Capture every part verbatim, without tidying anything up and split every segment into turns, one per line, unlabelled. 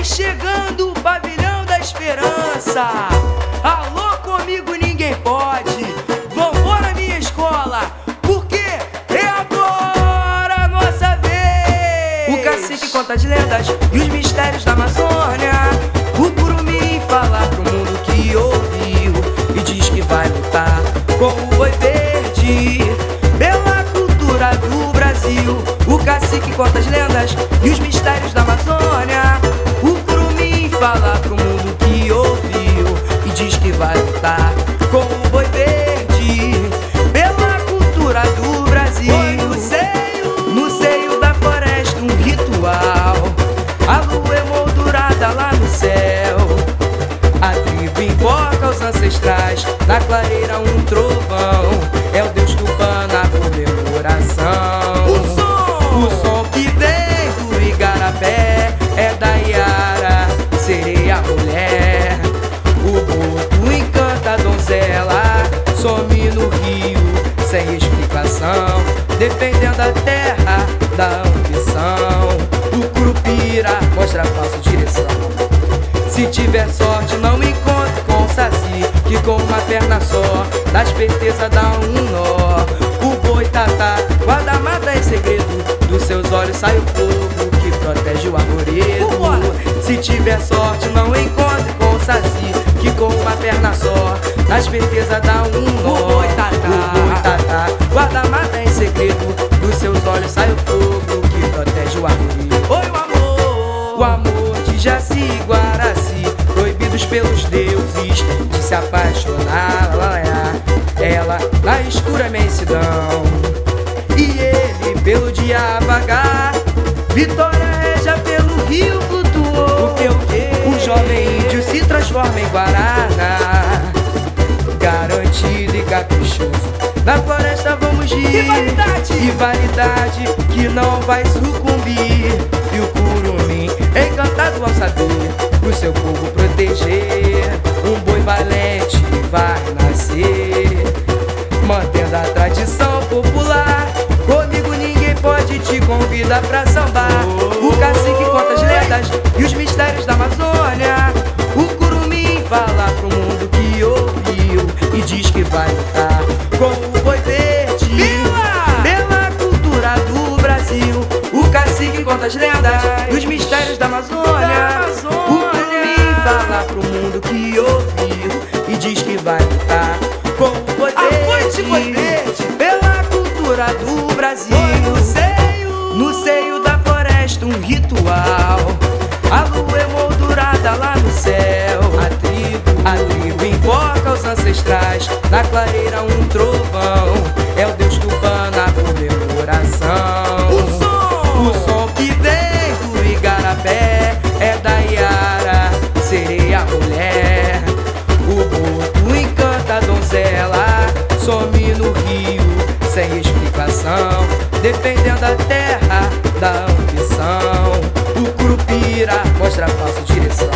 chegando o pavilhão da esperança. Alô, comigo ninguém pode. Vambora, minha escola, porque é agora a nossa vez. O cacique conta as lendas e os mistérios da Amazônia. O curumim fala pro mundo que ouviu e diz que vai lutar com o boi verde pela cultura do Brasil. O cacique conta as lendas e os mistérios da Amazônia. O curumim fala pro mundo que ouviu e diz que vai lutar com o boi verde pela cultura do Brasil. Foi no seio, no seio da floresta um ritual. A lua emoldurada lá no céu. A tribo invoca os ancestrais. Na clareira um trovão. É o Deus Tupã na comemoração. O som, o som que vem do igarapé é da Iara, sereia mulher. O boto encanta a donzela, some no rio sem explicação, defendendo a terra da ambição. O curupira mostra a falsa direção. Se tiver sorte não encontre com o saci, que com uma perna só na esperteza dá um nó. O boitatá guarda a mata em segredo, dos seus olhos sai o fogo que protege o arvoredo. Se tiver sorte não encontre com o saci, que com uma perna só na esperteza dá um nó. O boitatá guarda a mata em segredo, dos seus olhos sai o fogo que protege o arvoredo. Oi, o amor, o amor de Jaci e Guaraci, proibidos pelos deuses de se apaixonar. Ela na escura imensidão e ele pelo dia vagar. Vitória reja pelo rio flutuou. O que o quê? O jovem índio se transforma em guaraná, garantido e caprichoso. Na floresta vamos rir, rivalidade, rivalidade que não vai sucumbir. E o curumim encantado ao saber pro seu povo proteger. Um boi valente vai nascer, mantendo a tradição popular. Comigo ninguém pode te convidar pra sambar. O cacique conta as lendas e os mistérios da Amazônia. O curumim fala pro mundo que ouviu e diz que vai lutar com o boi verde pela, pela cultura do Brasil. O cacique conta as lendas e os mistérios da Amazônia. O curumim fala pro mundo que ouviu e diz que vai lutar com o boi verde pela cultura do Brasil. No seio, no seio da floresta um ritual. A lua emoldurada lá no céu. A tribo, a tribo invoca os ancestrais. Na clareira um trovão. É o Deus Tupã na comemoração. O som, o som que vem do igarapé é da Iara, sereia mulher. O boto encanta a donzela, some no rio sem explicação, defendendo a terra da ambição. O curupira mostra a falsa direção.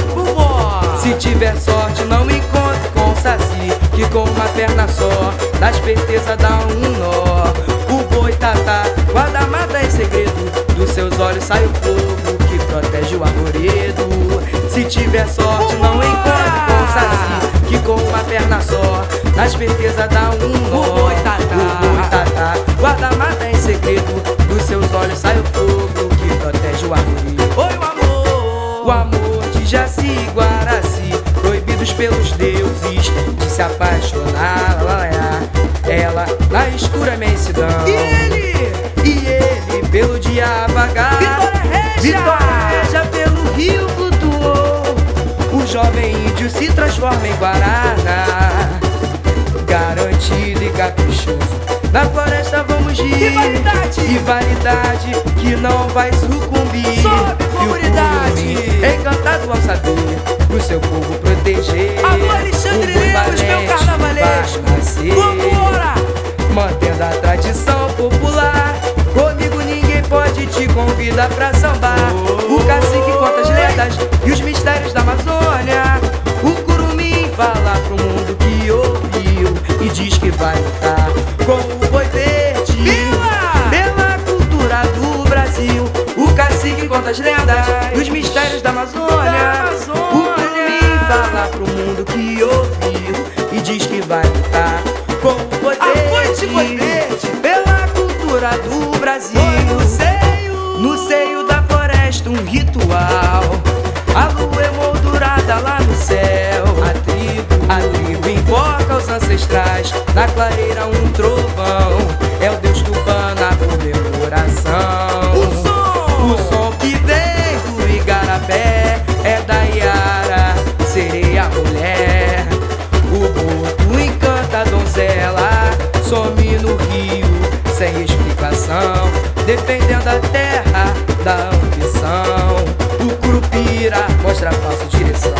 Se tiver sorte não encontre com o saci, que com uma perna só na esperteza dá um nó. O boitatá guarda a mata em segredo, dos seus olhos sai o fogo que protege o arvoredo. Se tiver sorte não encontre com o saci, que com uma perna só na esperteza dá um nó. O boitatá guarda a mata em segredo, dos seus olhos sai o fogo que protege o arvoredo. Oi, o amor, o amor de Jaci e Guaraci, proibidos pelos deuses de se apaixonar. Ela na escura imensidão e ele, e ele pelo dia vagar. Vitória reja, Vitória reja pelo rio flutuou. O jovem índio se transforma em guaraná, garantido e caprichoso. Na floresta vamos rir, rivalidade, rivalidade que não vai sucumbir. Sobe, comunidade, encantado ao saber pro seu povo proteger. Alô, Alexandre Lemos, meu carnavalesco, vambora! Mantendo a tradição popular. Comigo ninguém pode te convidar pra sambar. O cacique conta as lendas e os mistérios da Amazônia. O curumim fala pro mundo que ouviu e diz que vai lutar com o boi verde pela, pela cultura do Brasil. O cacique conta as lendas e os mistérios da Amazônia. Amazônia. O Curumim fala pro mundo que ouviu e diz que vai lutar com o poder pela cultura do Brasil. No seio, no seio da floresta um ritual, a lua emoldurada lá no céu. A tribo, a tribo invoca os ancestrais, na clareira um trovão, é o Deus Tupã na comemoração. O som, o som que vem do igarapé é da Iara, sereia mulher. O boto encanta a donzela, some no rio sem explicação, defendendo a terra da ambição. O Curupira mostra a falsa direção.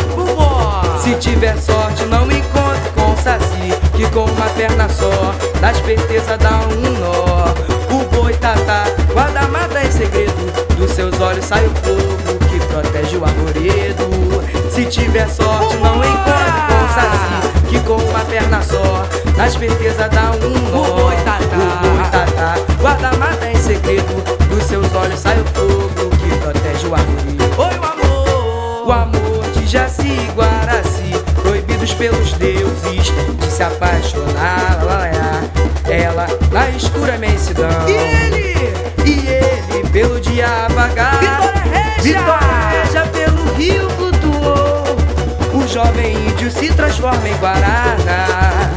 Se tiver sorte não encontre com o Saci, que com uma perna só na esperteza dá um nó. O Boitatá guarda a mata em segredo, dos seus olhos sai o fogo que protege o arvoredo. Se tiver sorte não encontre com o Saci, que com uma perna só na esperteza dá um nó. O Boitatá guarda a mata em segredo, dos seus olhos sai o fogo que protege o arvoredo. Oi, o amor, o amor de Jaci e Guaraci, proibidos pelos deuses de se apaixonar. Ela na escura imensidão, e ele, e ele pelo dia vagar. Vitória Regia pelo rio flutuou, o jovem índio se transforma em Guaraná.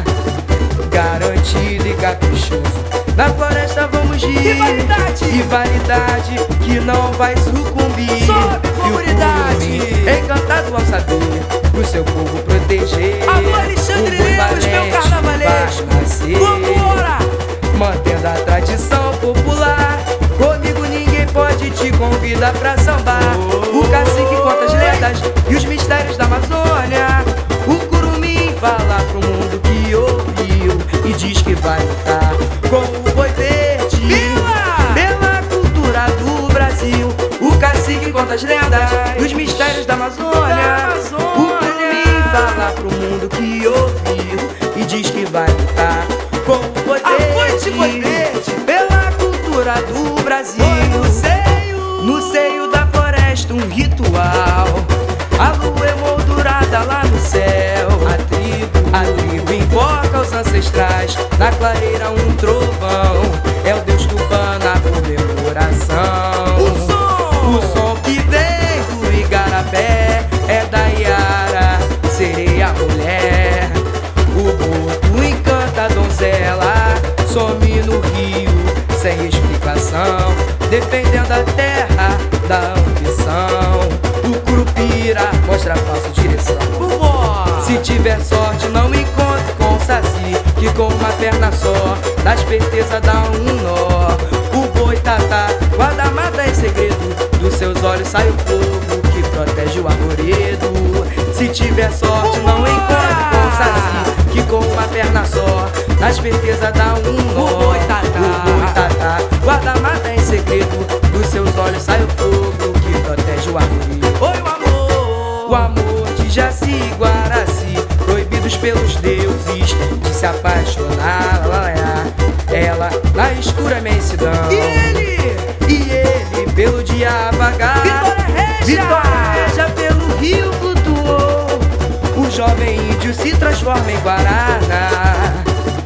Garantido e caprichoso, na floresta vamos ir. Rivalidade, rivalidade que não vai sucumbir. Sobe comunidade, encantado ao saber o seu povo proteger. Alô Alexandre Lemos, meu carnavalesco, vambora! Mantendo a tradição popular, comigo ninguém pode te convidar pra sambar. Oh, o cacique conta as lendas e os mistérios da Amazônia. O Curumim fala pro mundo que ouviu e diz que vai lutar com o boi verde pela, pela cultura do Brasil. O cacique conta as lendas e os mistérios da Amazônia. O Curumim fala pro mundo que ouviu e diz que vai lutar com o boi verde pela cultura do Brasil. No seio, no seio da floresta um ritual, a lua emoldurada lá no céu. A tribo, a tribo invoca os ancestrais, na clareira um trovão, é o Deus Tupã na comemoração. O som, o som que vem do igarapé é da Iara, sereia mulher. O boto encanta a donzela, some no rio sem explicação, defendendo a terra da ambição. O Curupira mostra a falsa direção. Se tiver sorte não encontre com o Saci, que com uma perna só na esperteza dá um nó. O Boitatá guarda a mata em segredo, dos seus olhos sai o fogo que protege o arvoredo. Se tiver sorte não encontre com o Saci, que com uma perna só na esperteza dá um nó. O Boitatá guarda a mata em segredo, dos seus olhos sai o fogo que protege o arvoredo. Oi, o amor, o amor de Jaci e Guaraci, proibidos pelos deuses de se apaixonar. Ela na escura imensidão, e ele, e ele pelo dia vagar. Vitória Regia pelo rio flutuou, o jovem índio se transforma em Guaraná.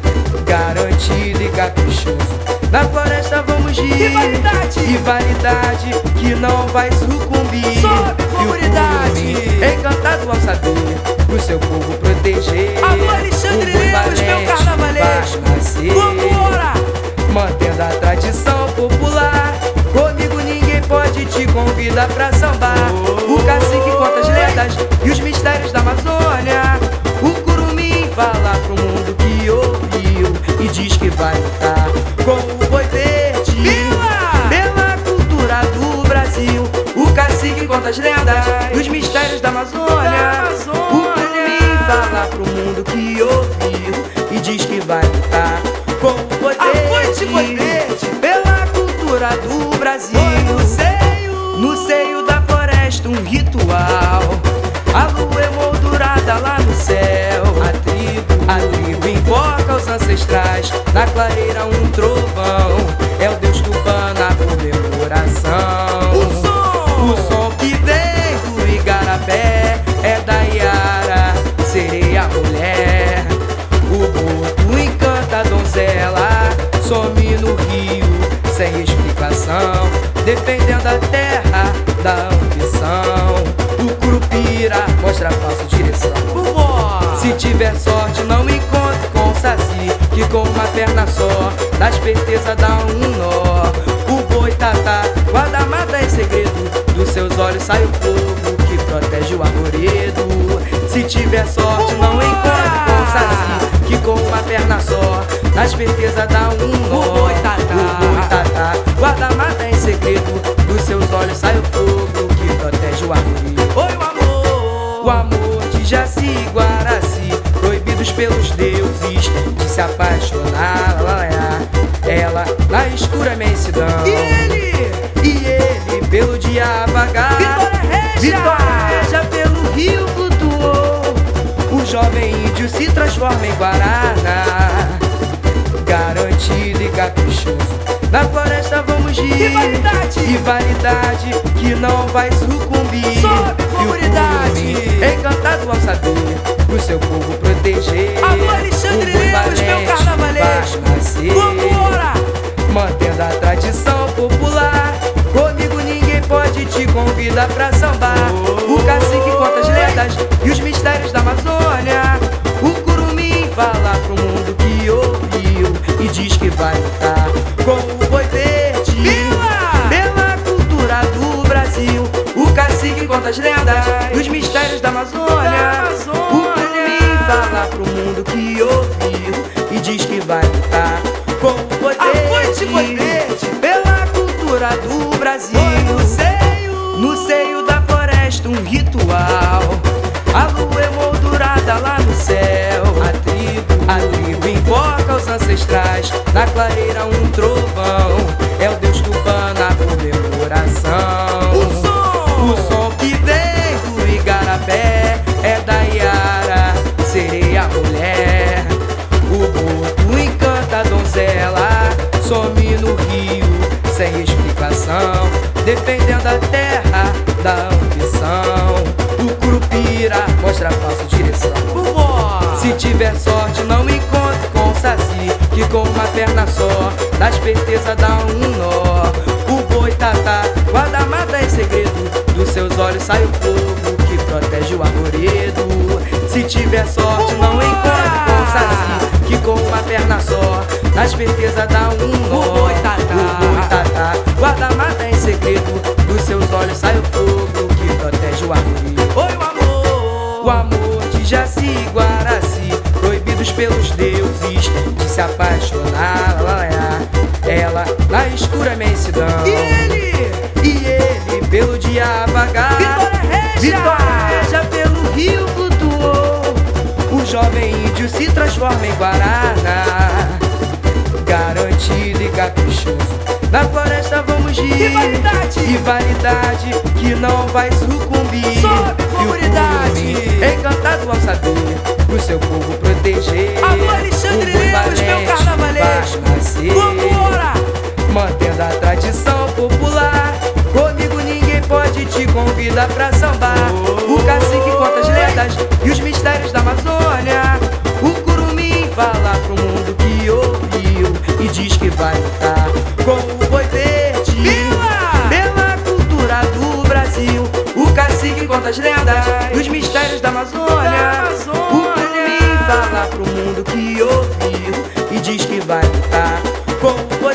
Garantido e caprichoso, na floresta vamos ir. Rivalidade, rivalidade que não vai sucumbir. Sobe comunidade, encantado ao saber o seu povo proteger. Alô Alexandre Lemos, meu carnavalesco, vambora! Mantendo a tradição popular, comigo ninguém pode te convidar pra sambar. Oh, o cacique conta as lendas e os mistérios da Amazônia. O Curumim fala pro mundo que ouviu e diz que vai lutar com o boi verde pela, pela cultura do Brasil. O cacique conta as lendas e os mistérios da Amazônia. O Curumim fala pro mundo que ouviu e diz que vai lutar com o boi verde pela cultura do Brasil. No seio, no seio da floresta um ritual, a lua emoldurada lá no céu. A tribo, a tribo invoca os ancestrais, na clareira um trovão, é o Deus Tupã na comemoração. O som, o som que vem do tiver sorte, não encontre com o saci, que com uma perna só, na esperteza dá um nó. O boitatá guarda mata em segredo, dos seus olhos sai o fogo que protege o arvoredo. Se tiver sorte, não encontre com o saci, que com uma perna só, na esperteza dá um nó. O boitatá guarda mata em segredo, dos seus olhos sai o fogo que protege o arvoredo.
Oi, o amor,
o amor de Jaci Guaraci, proibidos pelos deuses de se apaixonar. Ela na escura imensidão,
e ele,
e ele pelo dia vagar.
Vitória Regia,
Vitória Regia pelo rio flutuou. O jovem índio se transforma em guaraná, garantido e caprichoso. Na floresta vamos rir,
rivalidade,
rivalidade que não vai sucumbir.
Sobe comunidade,
encantado ao saber o seu povo proteger.
Alô, Alexandre Lemos, meu carnavalesco,
vambora! Mantendo a tradição popular, comigo ninguém pode te convidar pra sambar.
Oh,
o cacique conta as lendas e os mistérios da Amazônia. O curumim fala pro mundo que ouviu e diz que vai lutar com o boi verde
pela,
pela cultura do Brasil. O cacique conta as lendas e os mistérios da Amazônia. O curumim fala pro mundo que ouviu e diz que vai lutar com o boi verde pela cultura do Brasil.
No seio,
no seio da floresta um ritual, a lua emoldurada lá no céu. A tribo, a tribo invoca os ancestrais, na clareira um trovão, é o Deus Tupã na comemoração.
O som,
o som que vem do igarapé é da Iara, sereia mulher. O boto encanta a donzela, some no rio sem explicação, defendendo a terra da ambição. O curupira mostra a falsa direção. Se tiver sorte, não encontre com o saci, que com uma perna só, na esperteza dá um nó. O boitatá guarda mata em segredo, dos seus olhos sai o fogo que protege o arvoredo. Se tiver sorte, não encontre com o saci, que com uma perna só, na esperteza dá um nó.
O boitatá
guarda mata em segredo, dos seus olhos sai o fogo que protege o arvoredo.
Oi, o amor,
o amor de Jaci Guaraci, proibidos pelos deuses de se apaixonar. Ela na escura imensidão,
e ele,
e ele pelo dia vagar.
Vitória Regia,
Vitória Regia pelo rio flutuou. O jovem índio se transforma em guaraná, garantido e caprichoso. Na floresta vamos rir,
rivalidade,
rivalidade que não vai sucumbir.
Sobe comunidade,
encantado ao saber o seu povo proteger.
Alô, Alexandre Lemos, meu carnavalesco,
vambora! Mantendo a tradição popular, comigo ninguém pode te convidar pra sambar.
Oh,
o cacique conta as lendas e os mistérios da Amazônia. O curumim fala pro mundo que ouviu e diz que vai lutar com o boi verde
pela,
pela cultura do Brasil. O cacique conta as lendas e os mistérios da Amazônia. O curumim fala pro mundo que ouviu e diz que vai lutar com o boi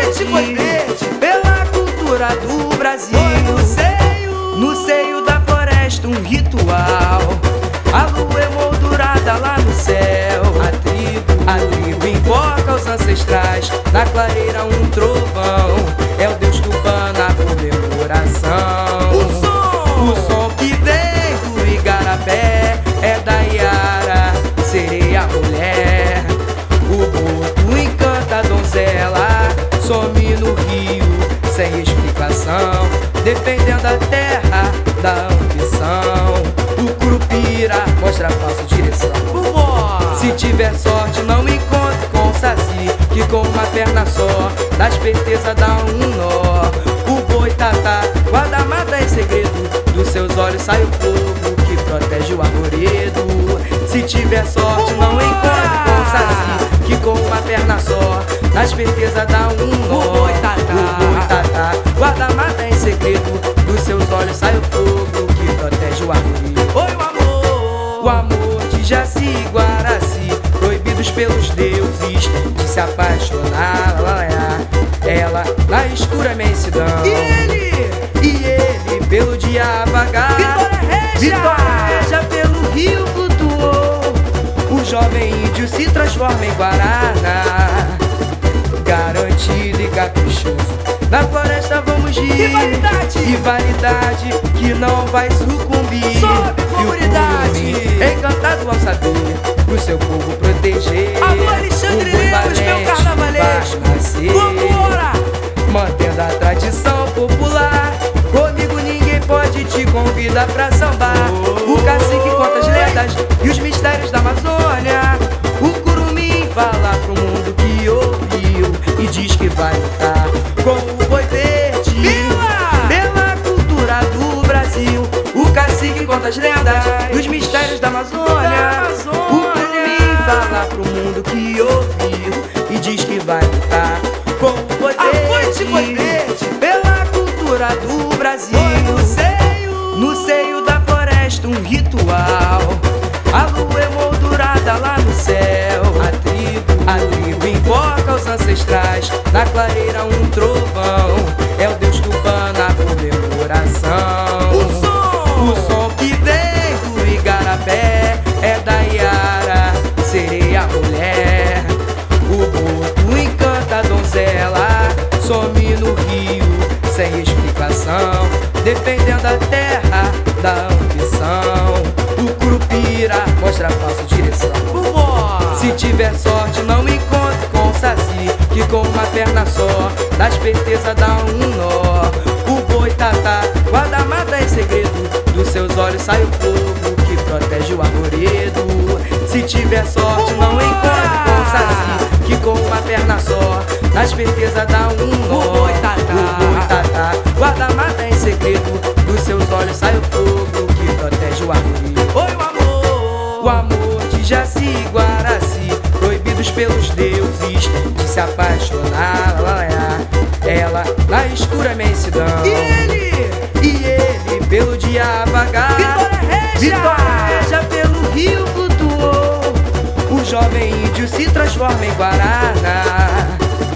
verde pela cultura do Brasil.
no seio,
no seio da floresta um ritual, a lua emoldurada lá no céu. A tribo, a tribo invoca os ancestrais, na clareira um trovão, é o Deus Tupã na comemoração.
o som,
o som que vem do igarapé é da Iara, sereia mulher. O boto encanta a donzela, some no rio sem explicação, defendendo a terra da ambição. O curupira mostra a falsa direção. Se tiver sorte, não encontre com o saci, que com uma perna só, na esperteza dá um nó. O boitatá guarda mata em segredo, dos seus olhos sai o fogo que protege o arvoredo. Se tiver sorte, não encontre com o saci, que com uma perna só, na esperteza dá um nó.
O boitatá
guarda mata em segredo, dos seus olhos sai o fogo que protege o arvoredo.
oi, o amor,
o amor de Jaci Guaraci, pelos deuses de se apaixonar. Ela na escura imensidão,
E ele,
e ele pelo dia vagar.
Vitória Regia,
Vitória Regia pelo rio flutuou. O jovem índio se transforma em guaraná, garantido e caprichoso. Na floresta vamos rir,
rivalidade,
rivalidade que não vai sucumbir.
Sobe, comunidade,
e o curumim, encantado ao saber o seu povo proteger.
Alô, Alexandre
O boi
Lemos, meu
valente
carnavalesco,
vai nascer,
vambora!
mantendo a tradição popular. Comigo ninguém pode te convidar pra sambar. O cacique conta as lendas e os mistérios da Amazônia. O curumim fala pro mundo que ouviu e diz que vai lutar com o boi verde
Pela,
pela cultura do Brasil. O cacique conta as lendas e os mistérios da Amazônia.
Da Amazônia.
O curumim fala pro mundo que ouviu e diz que vai lutar com o boi
Avante, boi
verde
verde,
pela cultura do Brasil.
Foi no seio,
No seio da floresta um ritual, a lua emoldurada lá no céu. A tribo, a tribo invoca os ancestrais, na clareira um trovão, é o Deus Tupã na comemoração.
o som,
O som que vem do igarapé é da Iara, sereia mulher. O boto encanta a donzela, some no rio sem explicação, defendendo a terra da ambição. O curupira mostra a falsa direção.
vambora!
Se tiver sorte, não encontre com o saci, que com uma perna só, na esperteza dá um nó. O boi tatá guarda a mata em segredo, dos seus olhos sai o fogo que protege o arvoredo. Se tiver sorte, não encontre com o saci, que com uma perna só, na esperteza dá um nó.
O boi tatá.
O boi tatá guarda a mata em segredo, dos seus olhos sai o fogo que protege o arvoredo.
Oi, o amor,
O amor de Jaci e Guaraci, proibidos pelos deuses de se apaixonar. Ela na escura imensidão,
E ele,
e ele pelo dia vagar.
Vitória Regia,
Vitória Regia pelo rio flutuou. O jovem índio se transforma em guaraná,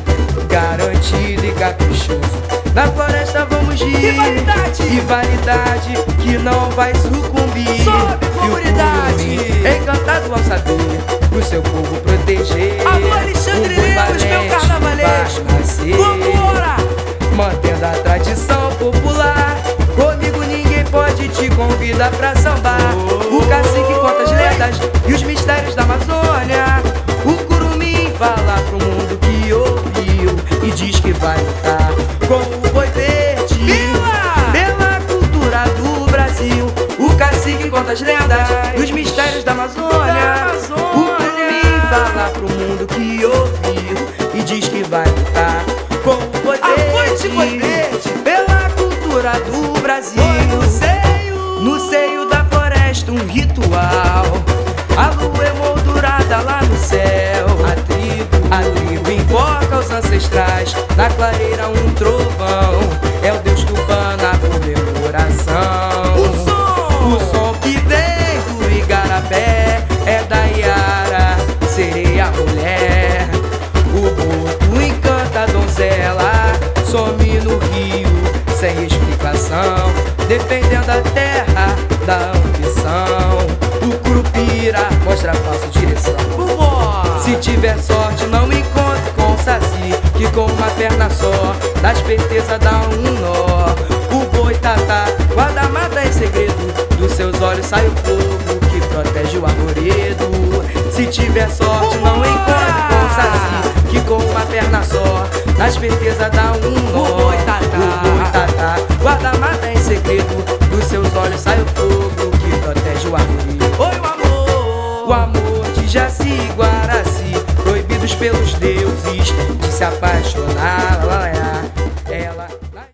garantido e caprichoso. Na floresta vamos rir,
rivalidade,
rivalidade que não vai sucumbir.
Sobe,
E o
comunidade,
curumim, encantado ao saber o seu povo proteger.
alô, Alexandre
O boi
Lemos, meu
valente
carnavalesco,
vai nascer,
vambora!
mantendo a tradição popular. Comigo ninguém pode te convidar pra sambar. O cacique conta as lendas e os mistérios da Amazônia. O curumim fala pro mundo que ouviu e diz que vai lutar com o boi verde
Pela,
pela cultura do Brasil. O cacique conta as lendas e os mistérios da Amazônia.
Da Amazônia.
O curumim fala pro mundo que ouviu e diz que vai lutar com o boi
Avante, boi
verde
verde,
pela cultura do Brasil.
foi no seio,
No seio da floresta um ritual, a lua emoldurada lá no céu. A tribo, a tribo invoca os ancestrais, na clareira um trovão, é o Deus Tupã na comemoração.
o som,
O som que vem do igarapé é da Iara, sereia mulher. O boto encanta a donzela, some no rio sem explicação, defendendo a terra da ambição. O curupira mostra a falsa direção.
vambora!
Se tiver sorte, não encontre com o saci, que com uma perna só, na esperteza dá um nó. O boi tatá guarda a mata em segredo, dos seus olhos sai o fogo que protege o arvoredo. Se tiver sorte, não encontre com o saci, que com uma perna só, na esperteza dá um nó.
O boi tatá.
O boi tatá guarda a mata em segredo, dos seus olhos sai o fogo que protege o arvoredo.
Oi, o amor,
O amor de Jaci e Guaraci, proibidos pelos deuses de se apaixonar.